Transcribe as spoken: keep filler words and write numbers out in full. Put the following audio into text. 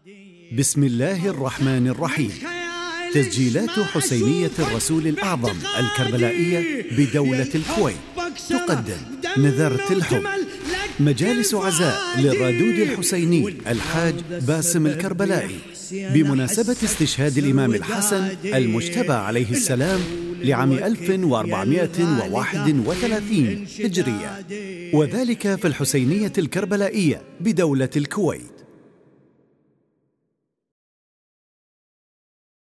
بسم الله الرحمن الرحيم. تسجيلات حسينية الرسول الأعظم الكربلائية بدولة الكويت تقدم نذرت الحب، مجالس عزاء للرادود الحسيني الحاج باسم الكربلائي بمناسبة استشهاد الإمام الحسن المجتبى عليه السلام لعام ألف وأربعمائة وواحد وثلاثين هجرية، وذلك في الحسينية الكربلائية بدولة الكويت.